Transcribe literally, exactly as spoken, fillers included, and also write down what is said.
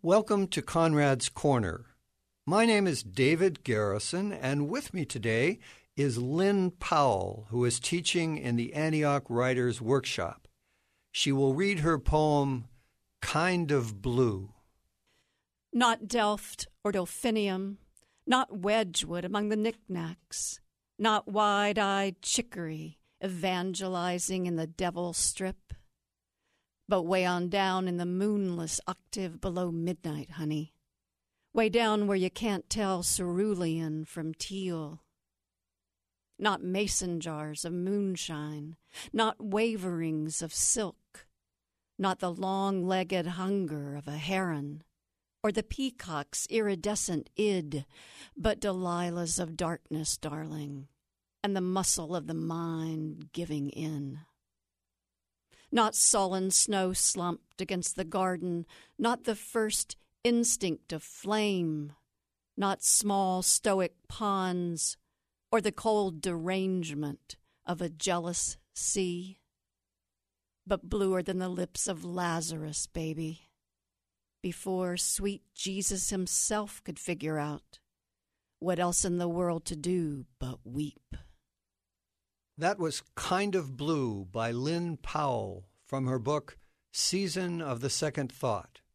Welcome to Conrad's Corner. My name is David Garrison, and with me today is Lynn Powell, who is teaching in the Antioch Writers Workshop. She will read her poem, Kind of Blue. Not Delft or Delphinium, not Wedgwood among the knickknacks, not wide-eyed chicory evangelizing in the Devil Strip, but way on down in the moonless octave below midnight, honey. Way down where you can't tell cerulean from teal. Not mason jars of moonshine, not waverings of silk, not the long-legged hunger of a heron, or the peacock's iridescent id, but Delilahs of darkness, darling, and the muscle of the mind giving in. Not sullen snow slumped against the garden, not the first instinct of flame, not small stoic ponds, or the cold derangement of a jealous sea, but bluer than the lips of Lazarus, baby, before sweet Jesus himself could figure out what else in the world to do but weep. That was Kind of Blue by Lynn Powell from her book, Season of the Second Thought.